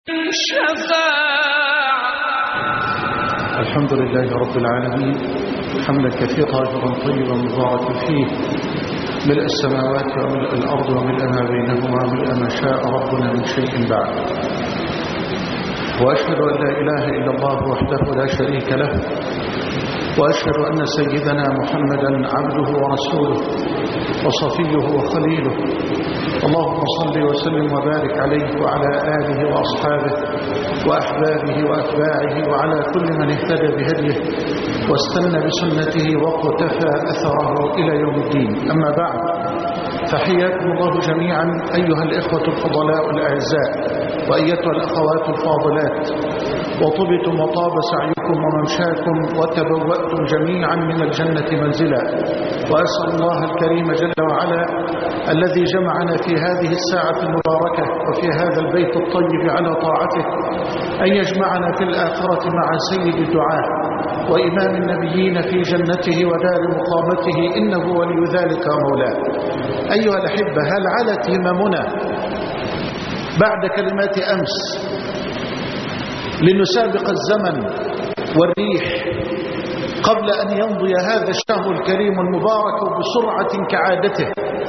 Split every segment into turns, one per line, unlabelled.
الحمد لله رب العالمين حمدا كثيرا طاهرا طيبا مباركا فيه، ملء السماوات وملء الأرض وملء ما بينهما وملء ما شاء ربنا من شيء بعد. وأشهد أن لا إله إلا الله وحده لا شريك له، وأشهد أن سيدنا محمدا عبده ورسوله وصفيه وخليله. اللهم صل وسلم وبارك عليه وعلى آله وأصحابه وأحبابه وأتباعه وعلى كل من اهتدى بهديه واستنى بسنته واقتفى أثره إلى يوم الدين. أما بعد، فحياكم الله جميعا أيها الإخوة الفضلاء الأعزاء وأيتها الأخوات الفاضلات، وطبتم وطاب سعيكم وممشاكم وتبوأتم جميعا من الجنة منزلا. وأسأل الله الكريم جل وعلا الذي جمعنا في هذه الساعة المباركة وفي هذا البيت الطيب على طاعته أن يجمعنا في الآخرة مع سيد الدعاء وإمام النبيين في جنته ودار مقامته، إنه ولي ذلك ومولاه. أيها الأحبة، هل علت هممنا بعد كلمات أمس لنسابق الزمن والريح قبل أن يمضي هذا الشهر الكريم المبارك بسرعة كعادته،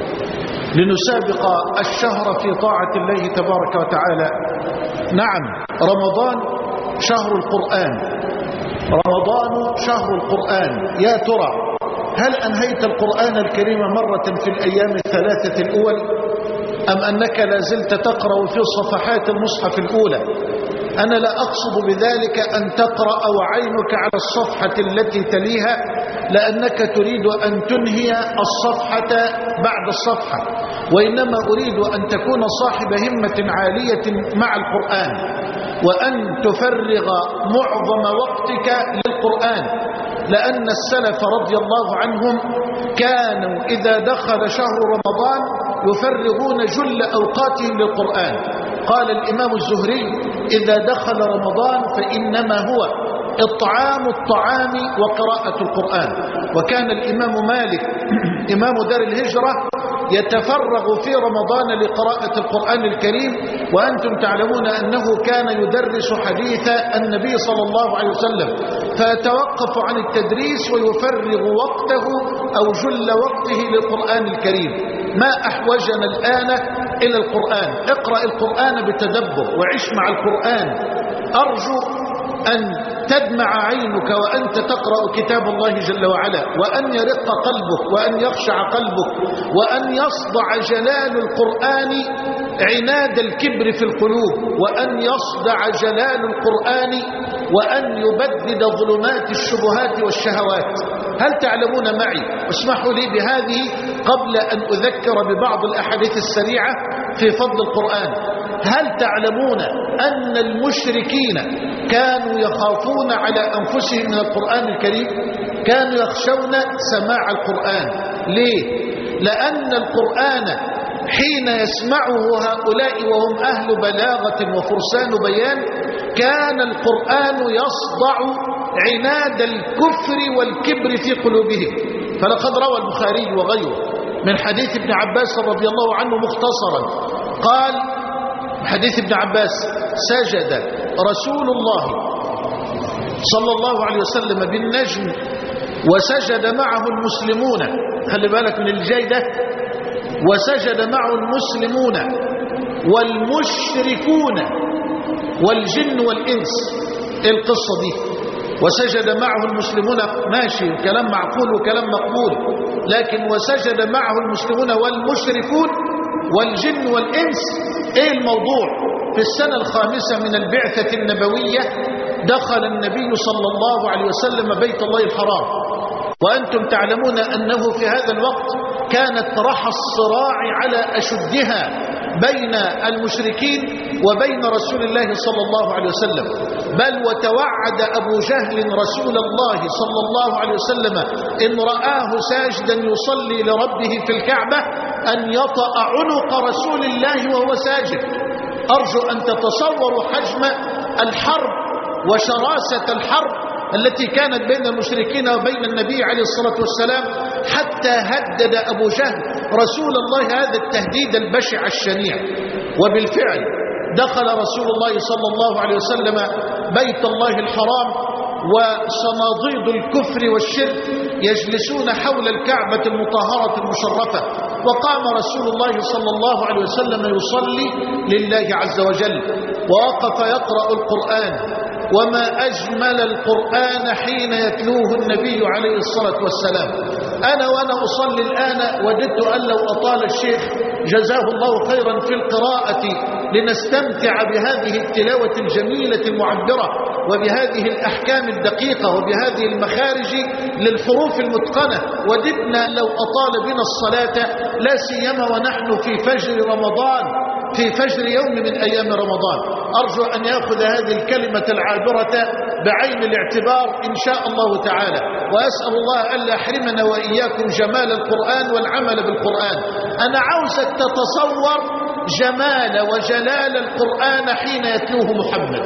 لنسابق الشهر في طاعة الله تبارك وتعالى؟ نعم، رمضان شهر القرآن، رمضان شهر القرآن. يا ترى هل أنهيت القرآن الكريم مرة في الأيام الثلاثة الأول، أم أنك لا زلت تقرأ في صفحات المصحف الأولى؟ أنا لا أقصد بذلك أن تقرأ وعينك على الصفحة التي تليها، لأنك تريد أن تنهي الصفحة بعد الصفحة، وإنما أريد أن تكون صاحب همة عالية مع القرآن، وأن تفرغ معظم وقتك للقرآن، لأن السلف رضي الله عنهم كانوا إذا دخل شهر رمضان يفرغون جل أوقاتهم للقرآن. قال الإمام الزهري: إذا دخل رمضان فإنما هو إطعام الطعام وقراءة القرآن. وكان الإمام مالك إمام دار الهجرة يتفرغ في رمضان لقراءة القرآن الكريم، وأنتم تعلمون أنه كان يدرس حديث النبي صلى الله عليه وسلم، فيتوقف عن التدريس ويفرغ وقته أو جل وقته للقرآن الكريم. ما أحوجنا الآن إلى القرآن؟ اقرأ القرآن بتدبر وعش مع القرآن. أرجو أن تدمع عينك وأنت تقرأ كتاب الله جل وعلا، وأن يرق قلبك وأن يخشع قلبك وأن يصدع جلال القرآن عناد الكبر في القلوب، وأن يصدع جلال القرآن وأن يبدد ظلمات الشبهات والشهوات. هل تعلمون معي، اسمحوا لي بهذه قبل أن أذكر ببعض الأحاديث السريعة في فضل القرآن، هل تعلمون أن المشركين كانوا يخافون على أنفسهم من القرآن الكريم؟ كانوا يخشون سماع القرآن. ليه؟ لأن القرآن حين يسمعه هؤلاء وهم أهل بلاغة وفرسان بيان، كان القرآن يصدع عناد الكفر والكبر في قلوبهم. فلقد روى البخاري وغيره من حديث ابن عباس رضي الله عنه مختصرا، قال حديث ابن عباس: سجد رسول الله صلى الله عليه وسلم بالنجم وسجد معه المسلمون. خلي بالك من الجاي ده، وسجد معه المسلمون والمشركون والجن والإنس. ايه القصة دي؟ وسجد معه المسلمون، ماشي، كلام معقول وكلام مقبول، لكن وسجد معه المسلمون والمشركون والجن والإنس. ايه الموضوع؟ في السنة الخامسة من البعثة النبوية دخل النبي صلى الله عليه وسلم بيت الله الحرام، وأنتم تعلمون أنه في هذا الوقت كانت رحى الصراع على أشدها بين المشركين وبين رسول الله صلى الله عليه وسلم، بل وتوعد أبو جهل رسول الله صلى الله عليه وسلم إن رآه ساجدا يصلي لربه في الكعبة أن يطأ عنق رسول الله وهو ساجد. أرجو أن تتصوروا حجم الحرب وشراسة الحرب التي كانت بين المشركين وبين النبي عليه الصلاة والسلام، حتى هدد أبو جهل رسول الله هذا التهديد البشع الشنيع. وبالفعل دخل رسول الله صلى الله عليه وسلم بيت الله الحرام وصناديد الكفر والشرك يجلسون حول الكعبة المطهرة المشرفة، وقام رسول الله صلى الله عليه وسلم يصلي لله عز وجل ووقف يقرأ القرآن. وما أجمل القرآن حين يتلوه النبي عليه الصلاة والسلام. أنا وأنا أصلي الآن وددت أن لو أطال الشيخ جزاه الله خيرا في القراءة لنستمتع بهذه التلاوة الجميلة المعبرة وبهذه الأحكام الدقيقة وبهذه المخارج للحروف المتقنة. وددنا لو أطال بنا الصلاة لا سيما ونحن في فجر رمضان، في فجر يوم من أيام رمضان. أرجو أن يأخذ هذه الكلمة العابرة بعين الاعتبار إن شاء الله تعالى، وأسأل الله ألا يحرمنا وإياكم جمال القرآن والعمل بالقرآن. أنا عاوزك تتصور جمال وجلال القرآن حين يتلوه محمد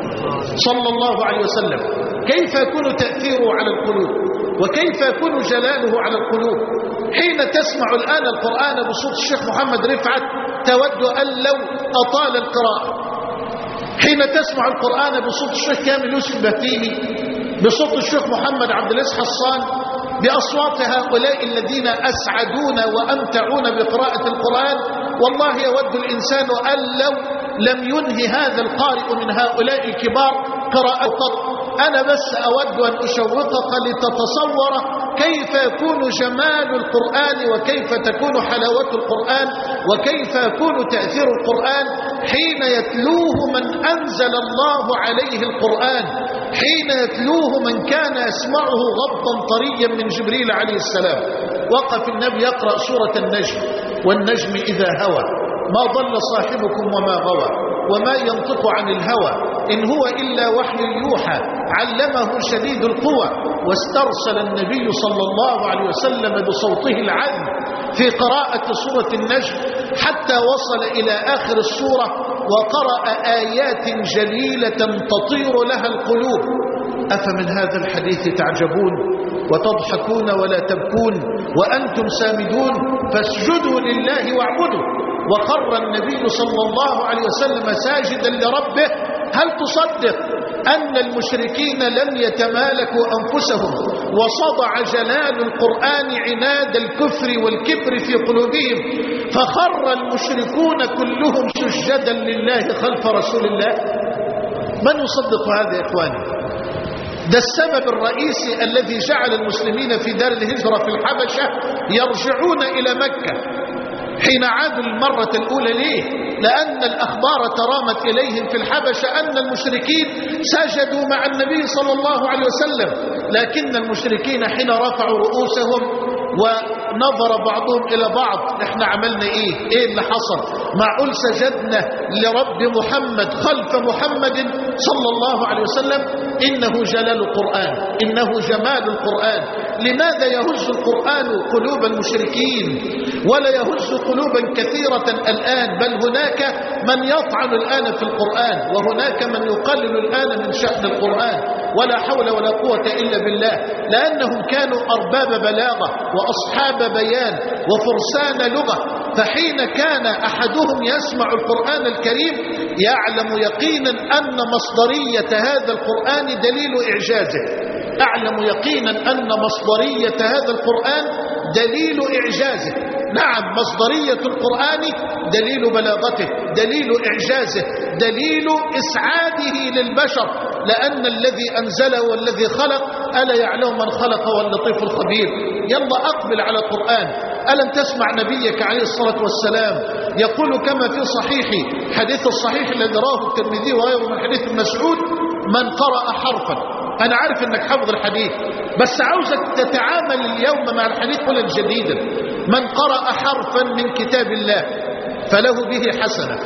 صلى الله عليه وسلم، كيف يكون تأثيره على القلوب وكيف يكون جلاله على القلوب. حين تسمع الآن القرآن بصوت الشيخ محمد رفعت تود أن لو أطال القراءة. حين تسمع القرآن بصوت الشيخ كامل يوسف البهتيمي، بصوت الشيخ محمد عبد العزيز حصان، بأصوات هؤلاء الذين أسعدونا وأمتعونا بقراءة القرآن، والله يود الإنسان أن لو لم ينهي هذا القارئ من هؤلاء الكبار قراءة. أنا بس أود أن أشوقك لتتصور كيف يكون جمال القرآن وكيف تكون حلاوة القرآن وكيف يكون تأثير القرآن حين يتلوه من أنزل الله عليه القرآن، حين يتلوه من كان يسمعه غضا طريا من جبريل عليه السلام. وقف النبي يقرأ سورة النجم، والنجم إذا هوى ما ضل صاحبكم وما غوى وما ينطق عن الهوى إن هو إلا وحي يوحى علمه شديد القوى. واسترسل النبي صلى الله عليه وسلم بصوته العذب في قراءة سورة النجم حتى وصل إلى آخر السورة وقرأ آيات جليلة تطير لها القلوب. أفمن هذا الحديث تعجبون وتضحكون ولا تبكون وأنتم سامدون فاسجدوا لله واعبدوا. وخر النبي صلى الله عليه وسلم ساجدا لربه. هل تصدق أن المشركين لم يتمالكوا أنفسهم وصدع جلال القرآن عناد الكفر والكبر في قلوبهم فخر المشركون كلهم سجدا لله خلف رسول الله؟ من يصدق هذا يا إخواني؟ ده السبب الرئيسي الذي جعل المسلمين في دار الهجرة في الحبشة يرجعون إلى مكة حين عادوا المرة الأولى. ليه؟ لأن الأخبار ترامت إليهم في الحبشة أن المشركين سجدوا مع النبي صلى الله عليه وسلم، لكن المشركين حين رفعوا رؤوسهم ونظر بعضهم إلى بعض احنا عملنا ايه اللي حصل؟ معقول سجدنا لرب محمد خلف محمد صلى الله عليه وسلم؟ إنه جلال القرآن، إنه جمال القرآن. لماذا يهز القرآن قلوب المشركين ولا يهز قلوبا كثيرة الآن؟ بل هناك من يطعن الآن في القرآن وهناك من يقلل الآن من شأن القرآن، ولا حول ولا قوة إلا بالله، لأنهم كانوا أرباب بلاغة وأصحاب بيان وفرسان لغة. فحين كان أحدهم يسمع القرآن الكريم يعلم يقينا أن مصدرية هذا القرآن دليل إعجازه، أعلم يقينا أن مصدرية هذا القرآن دليل إعجازه. نعم، مصدرية القرآن دليل بلاغته، دليل إعجازه، دليل إسعاده للبشر، لأن الذي أنزله والذي خلق ألا يعلم من خلق واللطيف الخبير. يلا أقبل على القرآن. ألم تسمع نبيك عليه الصلاة والسلام يقول كما في صحيح حديث الصحيح الذي رواه الترمذي وغيره من حديث مسعود: من قرأ حرفا. أنا عارف أنك حفظ الحديث بس عاوزك تتعامل اليوم مع الحديث قولا جديدا. من قرأ حرفا من كتاب الله فله به حسنة،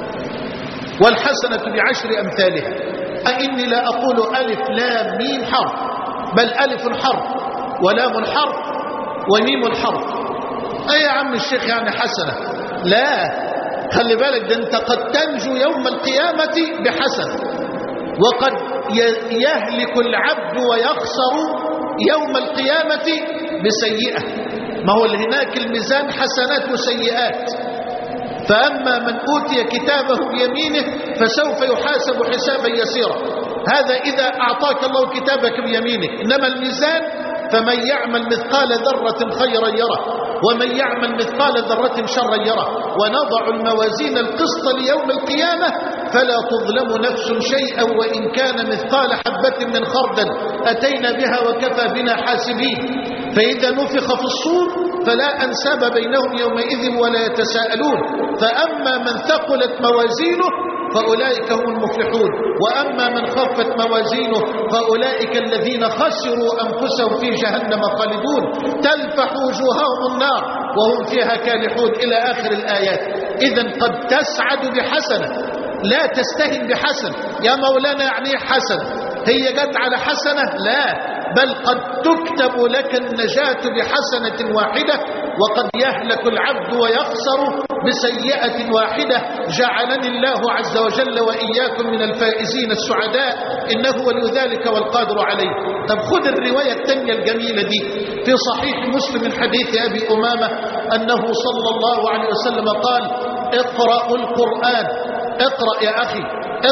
والحسنة بعشر أمثالها. أإني لا أقول ألف لام ميم حرف، بل ألف حرف ولام حرف وميم حرف. أي يا عم الشيخ يعني حسنة؟ لا، خلي بالك، ده أنت قد تنجو يوم القيامة بحسنة، وقد يهلك العبد ويخسر يوم القيامة بسيئة. ما هو هناك الميزان حسنات وسيئات، فأما من أوتي كتابه بيمينه فسوف يحاسب حسابا يسيرا. هذا إذا أعطاك الله كتابك بيمينك. إنما الميزان فمن يعمل مثقال ذرة خيرا يره ومن يعمل مثقال ذرة شرا يره ونضع الموازين القسط ليوم القيامة فلا تظلم نفس شيئا وإن كان مثقال حبة من خردل أتينا بها وكفى بنا حاسبين. فإذا نفخ في الصور فلا أنساب بينهم يومئذ ولا يتساءلون. فأما من ثقلت موازينه فأولئك هم المفلحون وأما من خفت موازينه فأولئك الذين خسروا أنفسهم في جهنم خالدون تلفح وجوههم النار وهم فيها كالحون إلى آخر الآيات. إذن قد تسعد بحسنة لا تستهن بحسن. يا مولانا يعني حسن هي جت على حسنة؟ لا، بل قد تكتب لك النجاة بحسنة واحدة وقد يهلك العبد ويخسر بسيئة واحدة. جعلني الله عز وجل وإياكم من الفائزين السعداء إنه ولي ذلك والقادر عليه. طب خذ الرواية الثانية الجميلة دي في صحيح مسلم من حديث أبي أمامة أنه صلى الله عليه وسلم قال اقرأوا القرآن. اقرأ يا أخي،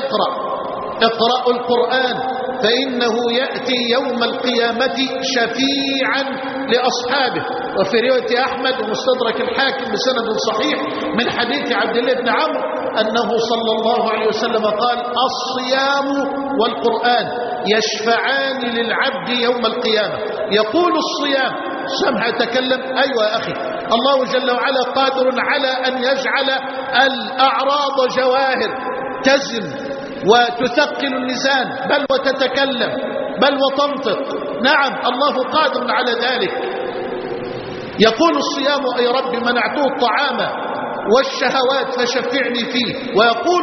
اقرأوا القرآن فإنه يأتي يوم القيامة شفيعا لأصحابه. وفي رواية أحمد ومستدرك الحاكم بسند صحيح من حديث عبد الله بن عمرو أنه صلى الله عليه وسلم قال الصيام والقرآن يشفعان للعبد يوم القيامة. يقول الصيام سمع تكلم. أيوة يا أخي، الله جل وعلا قادر على أن يجعل الأعراض جواهر تزن وتثقل اللسان بل وتتكلم بل وتنطق. نعم الله قادر على ذلك. يقول الصيام أي رب منعته الطعام والشهوات فشفعني فيه. ويقول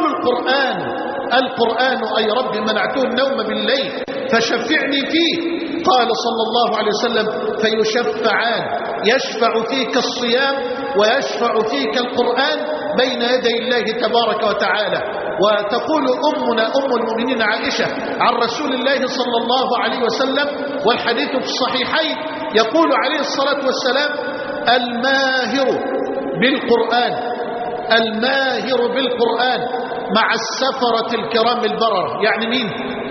القرآن أي رب منعته النوم بالليل فشفعني فيه. قال صلى الله عليه وسلم فيشفعان، يشفع فيك الصيام ويشفع فيك القرآن بين يدي الله تبارك وتعالى. وتقول أمنا أم المؤمنين عائشة عن رسول الله صلى الله عليه وسلم والحديث في الصحيحين يقول عليه الصلاة والسلام الماهر بالقرآن مع السفرة الكرام البررة. يعني مين؟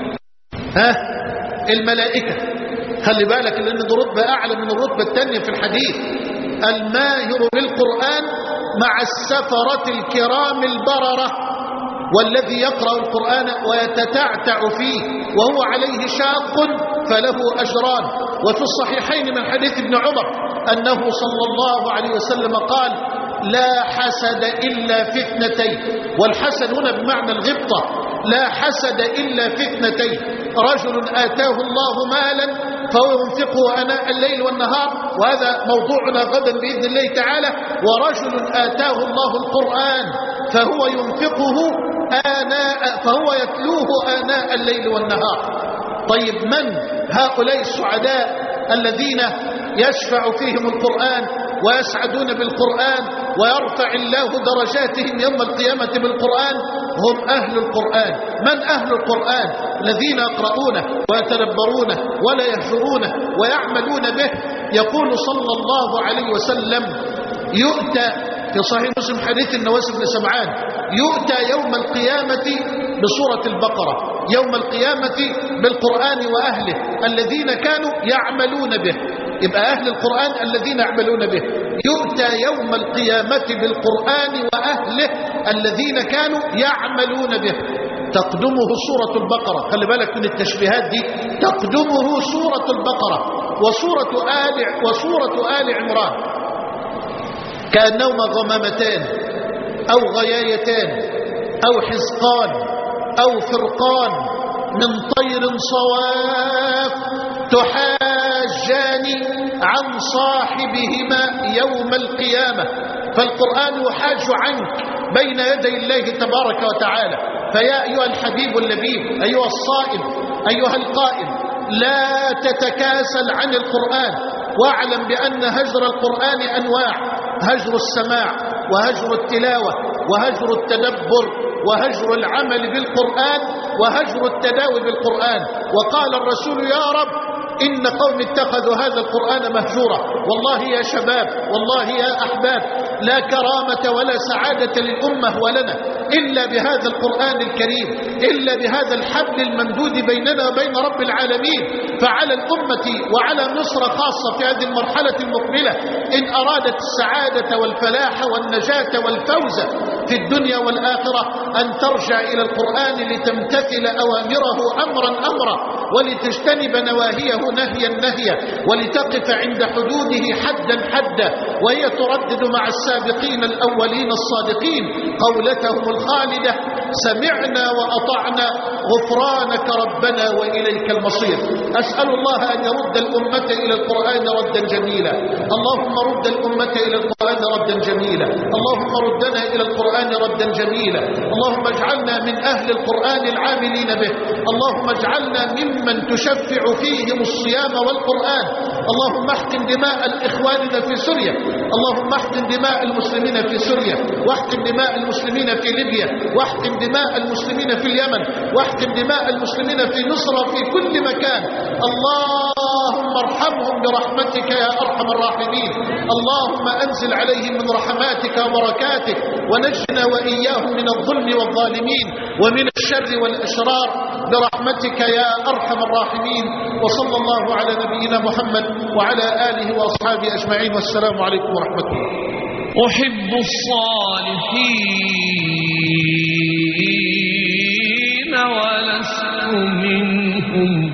الملائكة. خلي بالك لأن دي رتبة أعلى من الرتبة الثانية في الحديث. الماهر بالقرآن مع السفرة الكرام البررة والذي يقرأ القرآن ويتتعتع فيه وهو عليه شاق فله أجران. وفي الصحيحين من حديث ابن عمر أنه صلى الله عليه وسلم قال لا حسد إلا في اثنتين. والحسد هنا بمعنى الغبطة. لا حسد إلا في اثنتين: رجل آتاه الله مالا فهو ينفقه آناء الليل والنهار وهذا موضوعنا غدا بإذن الله تعالى. ورجل آتاه الله القرآن فهو ينفقه فهو يتلوه آناء الليل والنهار. طيب من هؤلاء السعداء الذين يشفع فيهم القرآن ويسعدون بالقرآن ويرفع الله درجاتهم يوم القيامة بالقرآن؟ هم أهل القرآن. من أهل القرآن؟ الذين يقرؤونه ويتدبرونه ولا يهجرونه ويعملون به. يقول صلى الله عليه وسلم يؤتى في صحيح مسلم حديث النواس بن سمعان يؤتى يوم القيامة بسورة البقرة، يوم القيامة بالقرآن وأهله الذين كانوا يعملون به. يبقى أهل القرآن الذين يعملون به. يؤتى يوم القيامة بالقرآن وأهله الذين كانوا يعملون به. تقدمه سورة البقرة. خلي بالك من التشبيهات دي. تقدمه سورة البقرة وسورة آل عمران كأنهما غمامتان أو غيايتان أو حزقان أو فرقان من طير صواف تحاجان عن صاحبهما يوم القيامة. فالقرآن يحاج عنك بين يدي الله تبارك وتعالى. فيا أيها الحبيب اللبيب، أيها الصائم، أيها القائم، لا تتكاسل عن القرآن واعلم بأن هجر القرآن أنواع: هجر السماع وهجر التلاوة وهجر التدبر وهجر العمل بالقرآن وهجر التداوي بالقرآن. وقال الرسول يا رب إن قوم اتخذوا هذا القرآن مهجورا. والله يا شباب، والله يا أحباب، لا كرامة ولا سعادة للأمة ولنا إلا بهذا القرآن الكريم، إلا بهذا الحبل الممدود بيننا وبين رب العالمين. فعلى الأمة وعلى مصر خاصة في هذه المرحلة المقبلة إن أرادت السعادة والفلاح والنجاة والفوز في الدنيا والآخرة أن ترجع إلى القرآن لتمتثل أوامره أمرا أمرا، ولتجتنب نواهيه نهيا نهيا، ولتقف عند حدوده حدا حدا، وهي تردد مع السابقين الأولين الصادقين قولتهم الخالدة: سمعنا وأطعنا غفرانك ربنا وإليك المصير. أسأل الله أن يرد الأمة إلى القرآن ردا جميلا. اللهم رد الأمة إلى القرآن ردا جميلا. اللهم ردنا إلى القرآن ردا جميلا. اللهم اجعلنا من أهل القرآن العاملين به. اللهم اجعلنا ممن تشفع فيهم الصيام والقرآن. اللهم احقن دماء الإخواننا في سوريا. اللهم احقن دماء المسلمين في سوريا، واحقن دماء المسلمين في ليبيا، واحقن دماء المسلمين في اليمن، واحقن دماء المسلمين في مصر وفي كل مكان. اللهم ارحمهم برحمتك يا أرحم الراحمين. اللهم أنزل عليهم من رحماتك وبركاتك، ونجنا وإياهم من الظلم والظالمين ومن الشر والأشرار برحمتك يا أرحم الراحمين. وصلى الله على نبينا محمد وعلى آله وأصحابه أجمعين، والسلام عليكم ورحمة الله.
أحب الصالحين ولست منهم